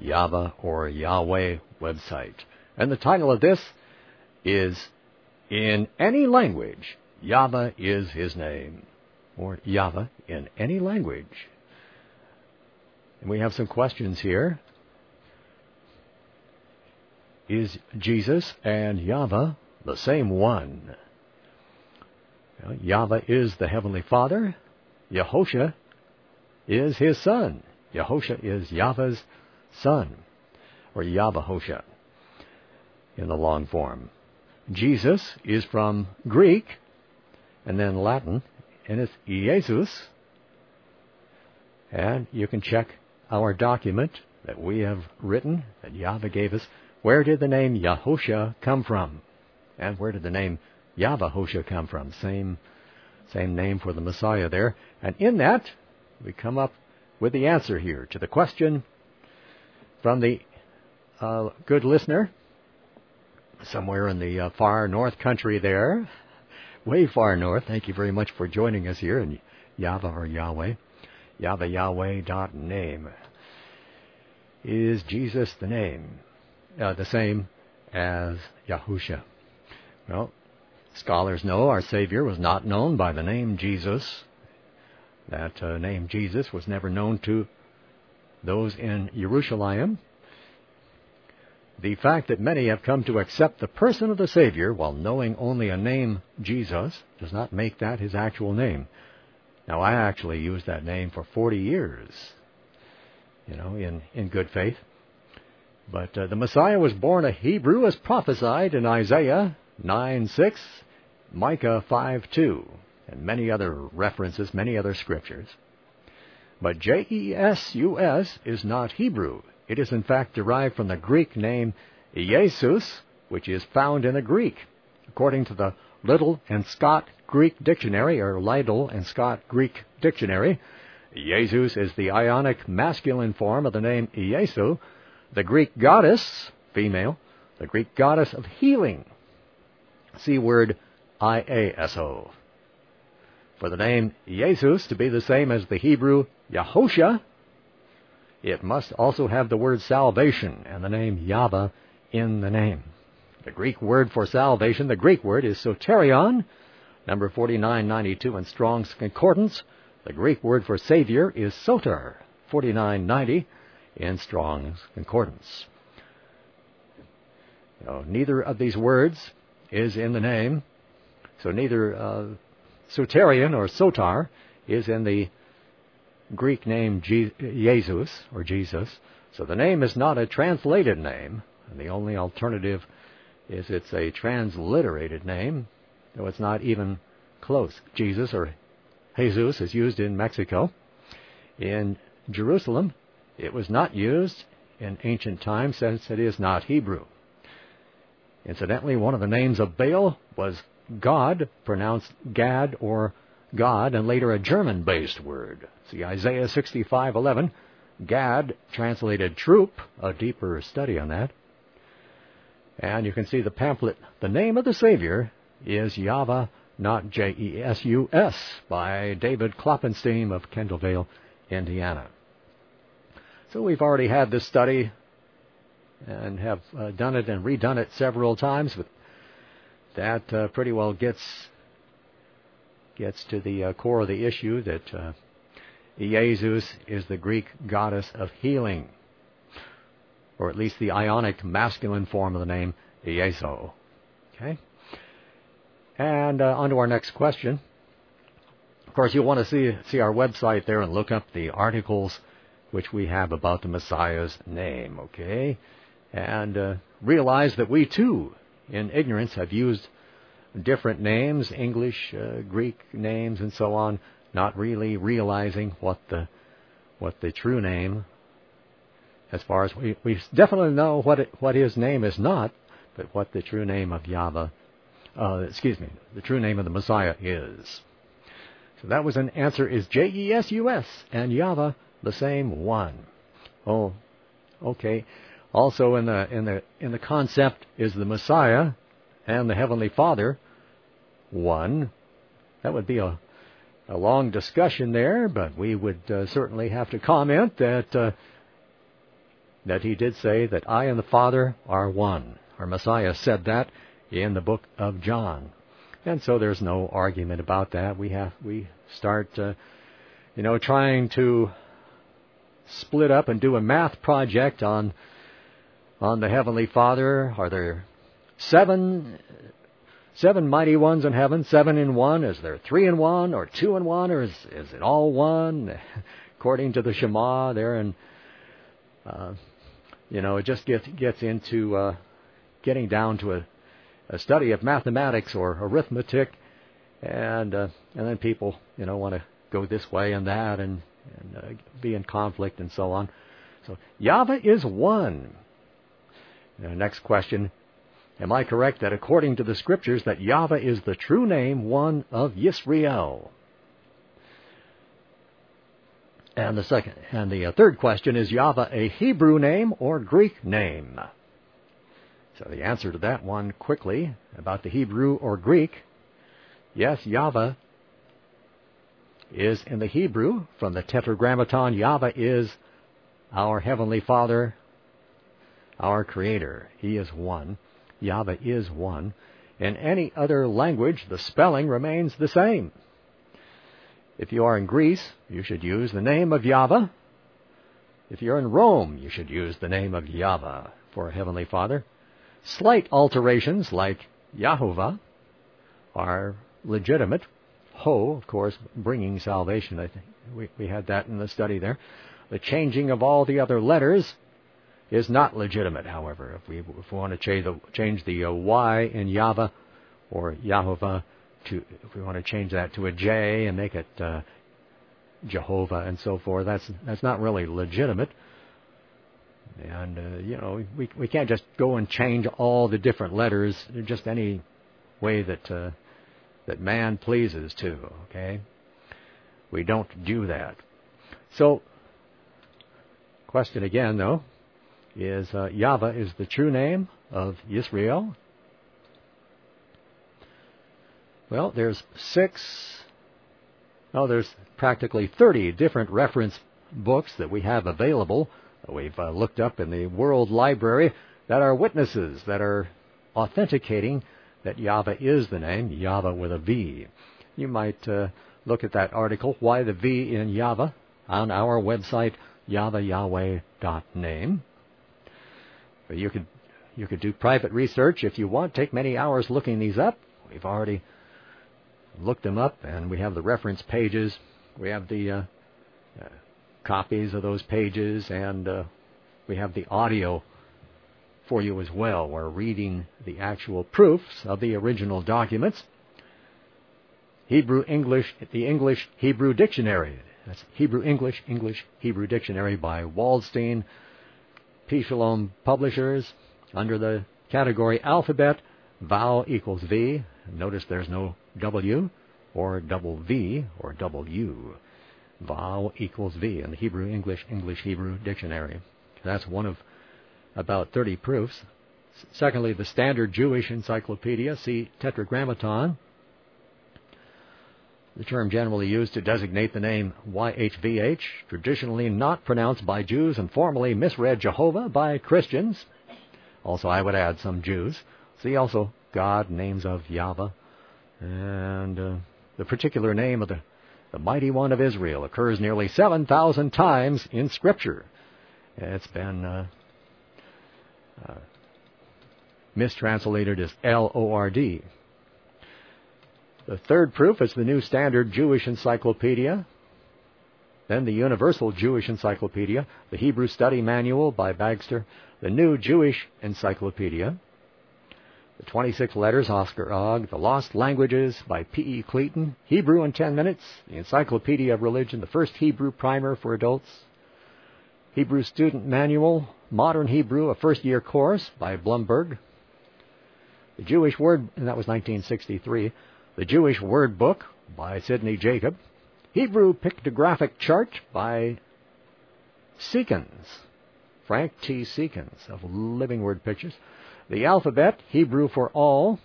Yahweh or Yahweh website. And the title of this is In Any Language, Yahweh is His Name, or Yahweh in any language. And we have some questions here. Is Jesus and Yahweh the same one? Well, Yahweh is the Heavenly Father. Yahusha is His Son. Yahusha is Yahweh's Son, or Yahwehosha in the long form. Jesus is from Greek and then Latin, and it's Jesus. And you can check our document that we have written, that Yahweh gave us. Where did the name Yahusha come from? And where did the name Yahwehosha come from? Same name for the Messiah there. And in that, we come up with the answer here to the question from the good listener, somewhere in the far north country there, way far north. Thank you very much for joining us here in Yahweh or Yahweh. Yahweh.name. Is Jesus the name? The same as Yahusha? Well, scholars know our Savior was not known by the name Jesus. That name Jesus was never known to those in Jerusalem. The fact that many have come to accept the person of the Savior while knowing only a name Jesus does not make that His actual name. Now, I actually used that name for 40 years, in good faith. But the Messiah was born a Hebrew as prophesied in Isaiah 9:6, Micah 5:2, and many other references, many other scriptures. But Jesus is not Hebrew. It is in fact derived from the Greek name Jesus, which is found in the Greek. According to the Liddell and Scott Greek Dictionary, or Liddell and Scott Greek Dictionary, Jesus is the Ionic masculine form of the name Iesu, the Greek goddess, female, the Greek goddess of healing. See word Iaso. For the name Jesus to be the same as the Hebrew Yahusha, it must also have the word salvation and the name Yahweh in the name. The Greek word for salvation, the Greek word is soterion, number 4992 in Strong's Concordance. The Greek word for Savior is soter, 4990 in Strong's Concordance. Neither of these words is in the name, so neither soterion or sotar is in the Greek name Jesus or Jesus. So the name is not a translated name, and the only alternative is it's a transliterated name, though it's not even close. Jesus or Jesus is used in Mexico. In Jerusalem, it was not used in ancient times since it is not Hebrew. Incidentally, one of the names of Baal was God, pronounced Gad or God, and later a German-based word. See Isaiah 65:11. Gad, translated troop, a deeper study on that. And you can see the pamphlet, The Name of the Savior is Yahweh, not Jesus, by David Kloppenstein of Kendallville, Indiana. So we've already had this study and have done it and redone it several times, but that pretty well gets to the core of the issue that Jesus is the Greek goddess of healing, or at least the Ionic masculine form of the name Ieso. Okay? And on to our next question. Of course, you'll want to see our website there and look up the articles which we have about the Messiah's name, okay? And realize that we too, in ignorance, have used different names, English, Greek names, and so on, not really realizing what the true name, as far as we definitely know what His name is not, but what the true name of Yahweh, the true name of the Messiah is. So that was an answer: is Jesus and Yahweh the same one? Oh, okay. Also in the concept, is the Messiah and the Heavenly Father one? That would be a long discussion there, but we would certainly have to comment that that he did say that I and the Father are one. Our Messiah said that in the book of John. And so there's no argument about that. We start, trying to split up and do a math project on the Heavenly Father. Are there seven mighty ones in heaven, 7 in 1? Is there 3 in 1 or 2 in 1, or is it all one? According to the Shema there, and it just gets into getting down to a study of mathematics or arithmetic, and then people want to go this way and that and be in conflict and so on. So Yahweh is one. Next question. Am I correct that according to the Scriptures that Yahweh is the true name, one of Yisrael? And the third question, is Yahweh a Hebrew name or Greek name? So the answer to that one quickly, about the Hebrew or Greek, yes, Yahweh is in the Hebrew. From the Tetragrammaton, Yahweh is our Heavenly Father, our Creator. He is one. Yahweh is one. In any other language, the spelling remains the same. If you are in Greece, you should use the name of Yahweh. If you're in Rome, you should use the name of Yahweh for Heavenly Father. Slight alterations like Yahovah are legitimate. Ho, of course, bringing salvation. I think we had that in the study there. The changing of all the other letters is not legitimate, however. If we want to change the Y in Yahweh or Yahovah, if we want to change that to a J and make it Jehovah and so forth, that's not really legitimate. And we can't just go and change all the different letters just any way that man pleases to. Okay, we don't do that. So, question again though. Is Yahweh is the true name of Yisrael? Well, there's practically 30 different reference books that we have available. We've looked up in the World Library that are witnesses, that are authenticating that Yahweh is the name, Yahweh with a V. You might look at that article, Why the V in Yahweh, on our website, yahweh.name. You could do private research if you want. Take many hours looking these up. We've already looked them up, and we have the reference pages. We have the copies of those pages, and we have the audio for you as well. We're reading the actual proofs of the original documents. Hebrew-English, the English-Hebrew Dictionary. That's Hebrew-English, English-Hebrew Dictionary by Waldstein, P. Shalom Publishers, under the category Alphabet, vowel equals V. Notice there's no W or double V or W. Vowel equals V in the Hebrew-English, English-Hebrew Dictionary. That's one of about 30 proofs. Secondly, the Standard Jewish Encyclopedia, see Tetragrammaton. The term generally used to designate the name YHVH, traditionally not pronounced by Jews and formerly misread Jehovah by Christians. Also, I would add some Jews. See also God, names of Yahweh. And the particular name of the Mighty One of Israel occurs nearly 7,000 times in Scripture. It's been mistranslated as Lord. The third proof is the New Standard Jewish Encyclopedia, then the Universal Jewish Encyclopedia, the Hebrew Study Manual by Bagster, the New Jewish Encyclopedia, the 26 Letters, Oscar Ogg, the Lost Languages by P.E. Cleaton, Hebrew in 10 Minutes, the Encyclopedia of Religion, the First Hebrew Primer for Adults, Hebrew Student Manual, Modern Hebrew, a first-year course by Blumberg, the Jewish Word, and that was 1963, the Jewish Word Book by Sidney Jacob, Hebrew Pictographic Chart by Seekins, Frank T. Seekins of Living Word Pictures, the Alphabet, Hebrew for All,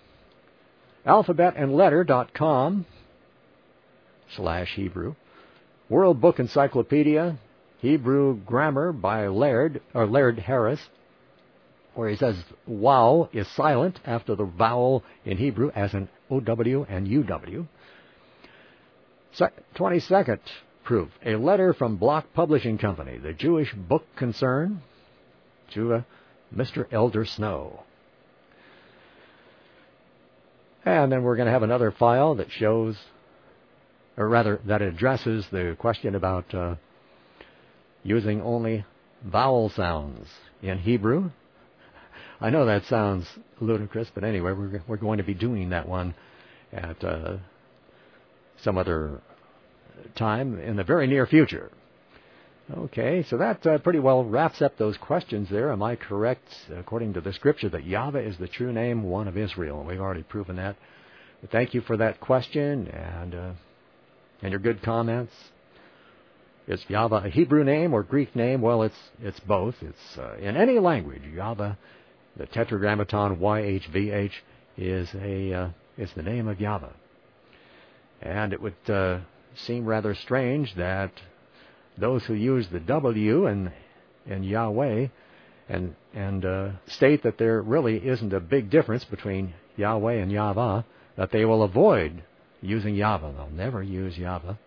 alphabetandletter.com/Hebrew, World Book Encyclopedia, Hebrew Grammar by Laird Harris, where he says wow is silent after the vowel in Hebrew as in OW and UW. 22nd proof, a letter from Block Publishing Company, the Jewish book concern, to Mr. Elder Snow. And then we're going to have another file that shows, or rather, that addresses the question about using only vowel sounds in Hebrew. I know that sounds ludicrous, but anyway, we're going to be doing that one at some other time in the very near future. Okay, so that pretty well wraps up those questions there. Am I correct, according to the Scripture, that Yahweh is the true name, one of Israel? We've already proven that. But thank you for that question and your good comments. Is Yahweh a Hebrew name or Greek name? Well, it's both. It's in any language. Yahweh, the Tetragrammaton YHVH, is the name of Yahweh. And it would seem rather strange that those who use the W in Yahweh and state that there really isn't a big difference between Yahweh and Yahweh, that they will avoid using Yahweh. They'll never use Yahweh.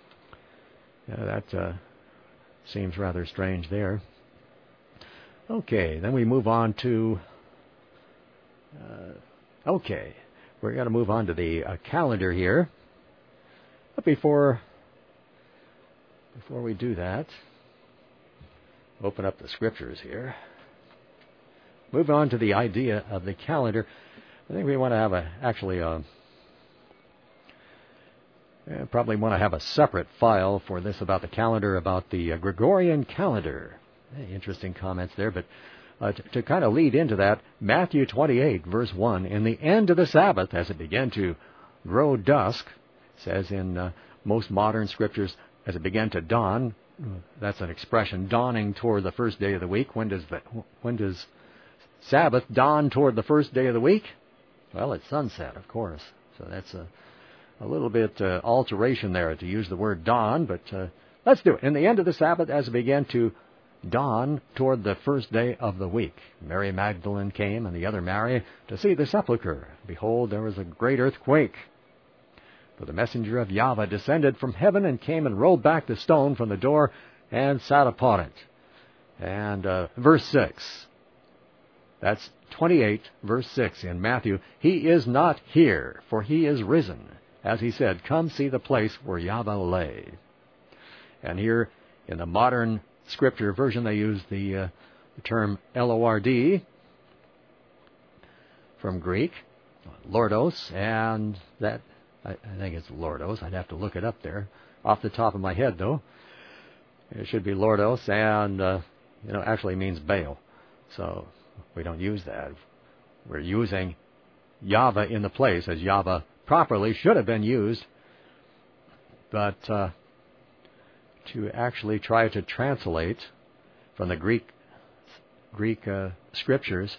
That seems rather strange there. Okay, then we move on to... we're going to move on to the calendar here. But before we do that, open up the Scriptures here. Move on to the idea of the calendar. I think we want to have probably want to have a separate file for this about the calendar, about the Gregorian calendar. Interesting comments there, but to kind of lead into that, Matthew 28, verse 1, in the end of the Sabbath, as it began to grow dusk, says in most modern scriptures, as it began to dawn, that's an expression, dawning toward the first day of the week. When does Sabbath dawn toward the first day of the week? Well, it's sunset, of course. So that's a little bit alteration there to use the word dawn, but let's do it. In the end of the Sabbath, as it began to dawn toward the first day of the week, Mary Magdalene came, and the other Mary, to see the sepulchre. Behold, there was a great earthquake. For the messenger of Yahweh descended from heaven and came and rolled back the stone from the door and sat upon it. And verse 6, that's 28, verse 6 in Matthew, he is not here, for he is risen. As he said, come see the place where Yahweh lay. And here in the modern scripture version, they use the term Lord from Greek, Lordos, and that, I think it's Lordos. I'd have to look it up there. Off the top of my head, though, it should be Lordos, and actually means Baal. So we don't use that. We're using Yahweh in the place as Yahweh properly should have been used, but to actually try to translate from the Greek scriptures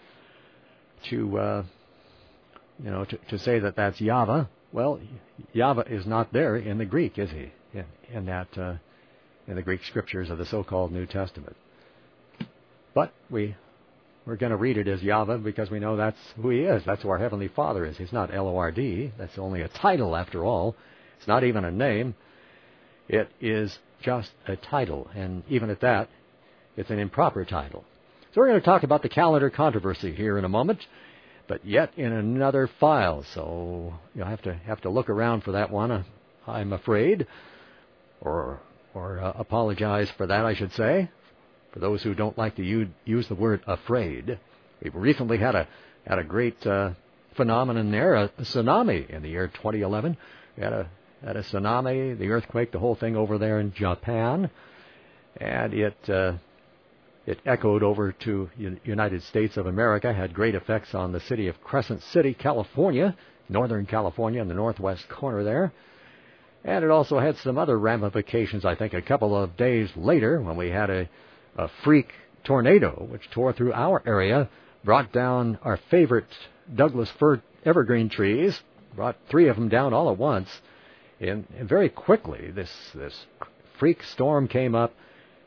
to say that that's Yahweh. Well, Yahweh is not there in the Greek, is he? In the Greek scriptures of the so-called New Testament. But we're going to read it as Yahweh because we know that's who he is. That's who our Heavenly Father is. He's not Lord. That's only a title, after all. It's not even a name. It is just a title. And even at that, it's an improper title. So we're going to talk about the calendar controversy here in a moment, but yet in another file. So you'll have to look around for that one, I'm afraid, or apologize for that, I should say. For those who don't like to use the word afraid, we've recently had a great phenomenon there, a tsunami in the year 2011. We had a tsunami, the earthquake, the whole thing over there in Japan, and it echoed over to United States of America, had great effects on the city of Crescent City, California, Northern California, in the northwest corner there. And it also had some other ramifications, I think, a couple of days later when we had a freak tornado which tore through our area, brought down our favorite Douglas fir evergreen trees, brought 3 of them down all at once. And very quickly, this freak storm came up,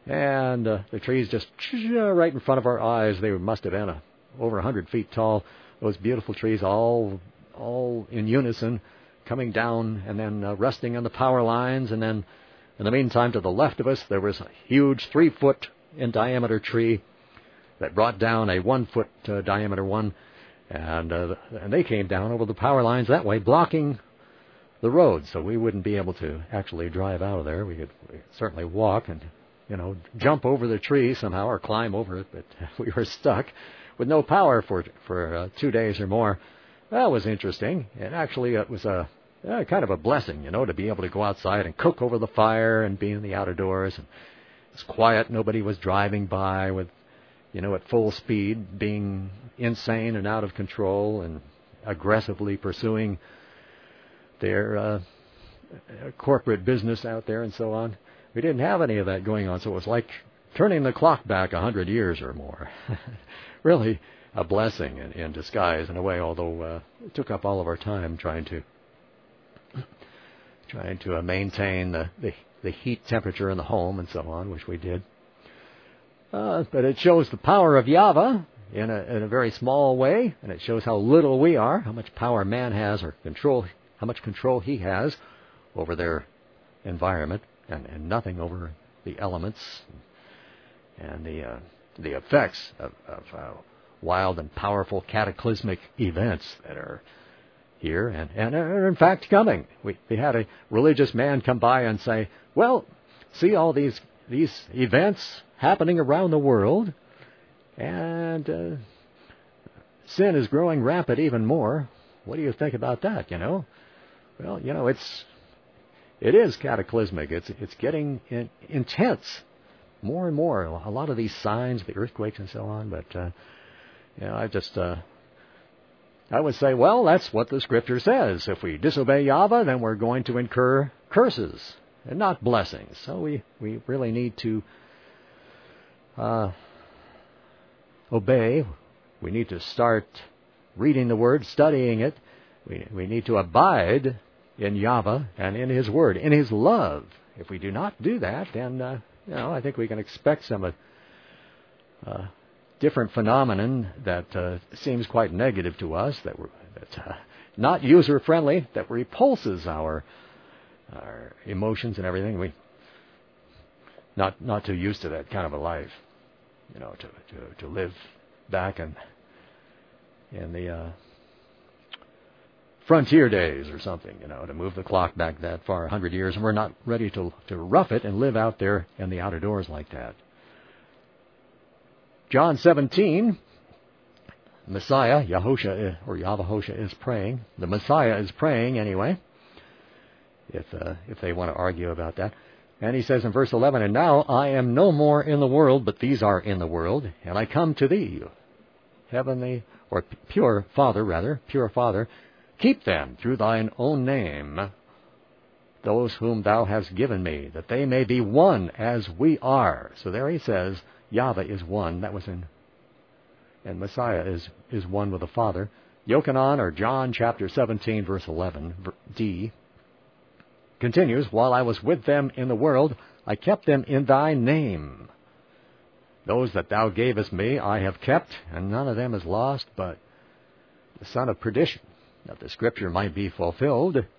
And the trees just right in front of our eyes. They must have been over 100 feet tall. Those beautiful trees, all in unison, coming down and then resting on the power lines. And then, in the meantime, to the left of us, there was a huge 3-foot in diameter tree that brought down a 1-foot diameter one. And they came down over the power lines that way, blocking the road, so we wouldn't be able to actually drive out of there. We could certainly walk and jump over the tree somehow or climb over it, but we were stuck with no power for 2 days or more. That was interesting, and actually it was a kind of a blessing, to be able to go outside and cook over the fire and be in the outdoors. And it was quiet. Nobody was driving by with, at full speed, being insane and out of control and aggressively pursuing their corporate business out there and so on. We didn't have any of that going on, so it was like turning the clock back 100 years or more. Really a blessing in disguise in a way, although it took up all of our time trying to maintain the heat temperature in the home and so on, which we did. But it shows the power of Yahweh in a very small way, and it shows how little we are, how much power man has, or how much control he has over their environment, and nothing over the elements and the effects of wild and powerful cataclysmic events that are here and are in fact coming. We had a religious man come by and say, well, see all these events happening around the world, and sin is growing rampant even more. What do you think about that, Well, it is cataclysmic. It's getting intense more and more. A lot of these signs, the earthquakes and so on. But I would say, well, that's what the Scripture says. If we disobey Yahweh, then we're going to incur curses and not blessings. So we really need to obey. We need to start reading the Word, studying it. We need to abide in Yahweh and in His Word, in His love. If we do not do that, then I think we can expect some different phenomenon that seems quite negative to us, that's not user friendly, that repulses our emotions and everything. We not too used to that kind of a life, to live back in the frontier days or something, to move the clock back that far, 100 years, and we're not ready to rough it and live out there in the outdoors like that. John 17, Messiah, Yahosha, or Yahvahosha is praying. The Messiah is praying anyway, if they want to argue about that. And he says in verse 11, and now I am no more in the world, but these are in the world, and I come to thee, heavenly, or pure Father, keep them through thine own name, those whom thou hast given me, that they may be one as we are. So there he says, Yahweh is one. That was and Messiah is one with the Father. Yochanan, or John chapter 17, verse 11, D, continues, while I was with them in the world, I kept them in thy name. Those that thou gavest me I have kept, and none of them is lost, but the son of perdition, that the Scripture might be fulfilled. And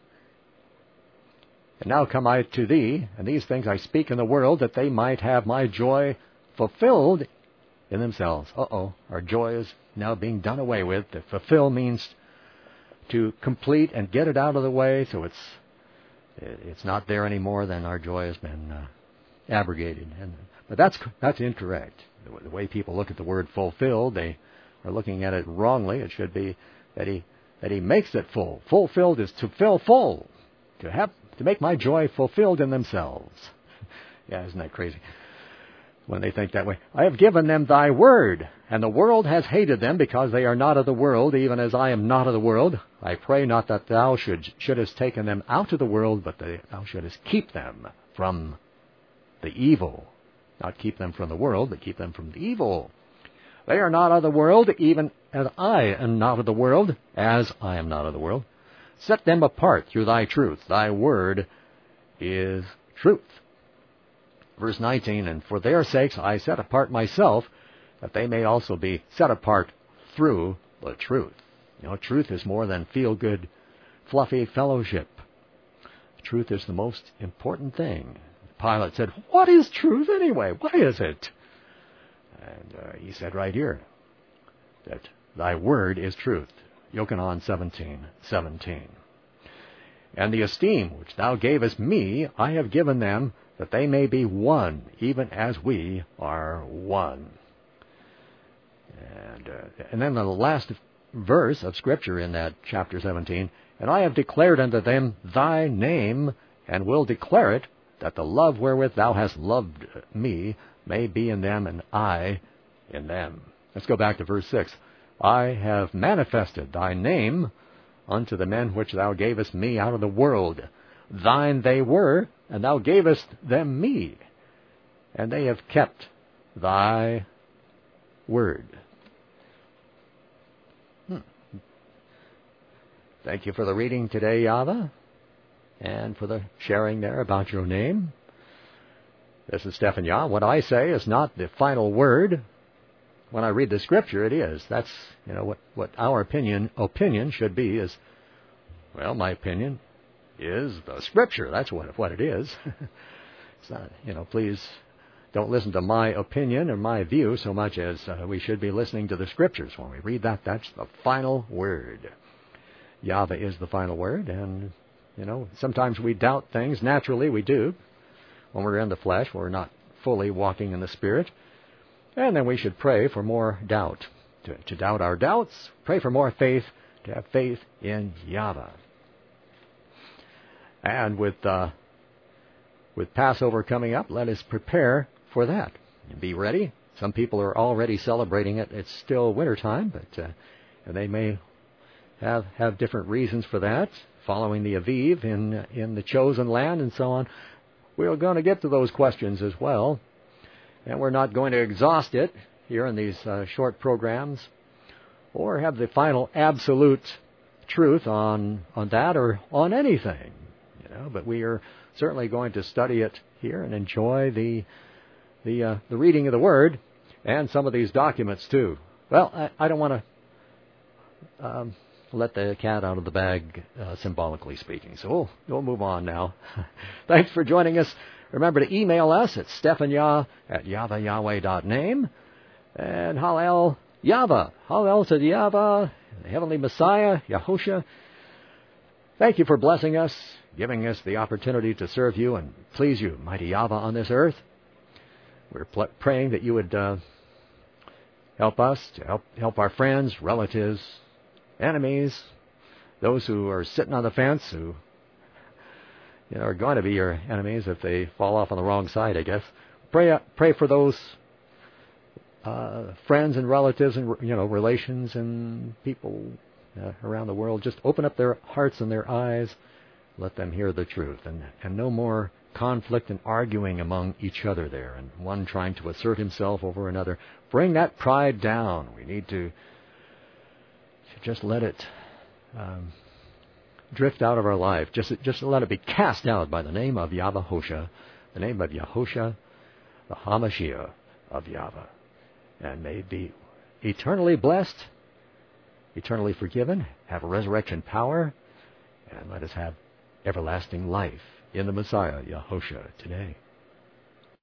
now come I to thee, and these things I speak in the world, that they might have my joy fulfilled in themselves. Our joy is now being done away with. To fulfill means to complete and get it out of the way, so it's not there anymore. Then our joy has been abrogated. But that's incorrect. The way people look at the word fulfilled, they are looking at it wrongly. It should be that he makes it full. Fulfilled is to fill full, to make my joy fulfilled in themselves. Yeah, isn't that crazy? When they think that way. I have given them thy word, and the world has hated them, because they are not of the world, even as I am not of the world. I pray not that thou shouldest taken them out of the world, but that thou shouldest keep them from the evil. Not keep them from the world, but keep them from the evil. They are not of the world, even as I am not of the world, as I am not of the world. Set them apart through thy truth. Thy word is truth. Verse 19, and for their sakes I set apart myself, that they may also be set apart through the truth. Truth is more than feel-good, fluffy fellowship. Truth is the most important thing. Pilate said, what is truth anyway? What is it? And he said right here that thy word is truth. Yochanan 17:17. And the esteem which thou gavest me, I have given them, that they may be one, even as we are one. And then the last verse of Scripture in that chapter 17, and I have declared unto them thy name, and will declare it, that the love wherewith thou hast loved me may be in them, and I in them. Let's go back to verse 6. I have manifested thy name unto the men which thou gavest me out of the world. Thine they were, and thou gavest them me, and they have kept thy word. Thank you for the reading today, Yava, and for the sharing there about your name. This is Stephan Yah. What I say is not the final word. When I read the Scripture, it is. That's, what our opinion should be is, well, my opinion is the Scripture. That's what it is. It's not, please don't listen to my opinion or my view so much as we should be listening to the Scriptures. When we read that, that's the final word. Yahweh is the final word, and, sometimes we doubt things. Naturally, we do. When we're in the flesh, we're not fully walking in the Spirit. And then we should pray for more doubt. To doubt our doubts, pray for more faith, to have faith in Yahweh. And with Passover coming up, let us prepare for that. And be ready. Some people are already celebrating it. It's still wintertime, but they may have different reasons for that, following the Aviv in the chosen land and so on. We're going to get to those questions as well, and we're not going to exhaust it here in these short programs, or have the final absolute truth on that or on anything, But we are certainly going to study it here and enjoy the reading of the Word and some of these documents too. Well, I don't want to let the cat out of the bag, symbolically speaking. So we'll move on now. Thanks for joining us. Remember to email us at stephanyah@yahweh.name. And Hallel Yahweh. Hallel to Yahweh, the Heavenly Messiah, Yahushua. Thank you for blessing us, giving us the opportunity to serve you and please you, mighty Yahweh, on this earth. We're praying that you would help us, to help our friends, relatives, enemies, those who are sitting on the fence, who are going to be your enemies if they fall off on the wrong side, I guess. Pray for those friends and relatives and relations and people around the world. Just open up their hearts and their eyes, let them hear the truth, and no more conflict and arguing among each other there, and one trying to assert himself over another. Bring that pride down. We need to just let it drift out of our life. Just let it be cast out by the name of Yahweh, the name of Yahushua, the Hamashiach of Yahweh. And may be eternally blessed, eternally forgiven, have resurrection power, and let us have everlasting life in the Messiah, Yahushua, today.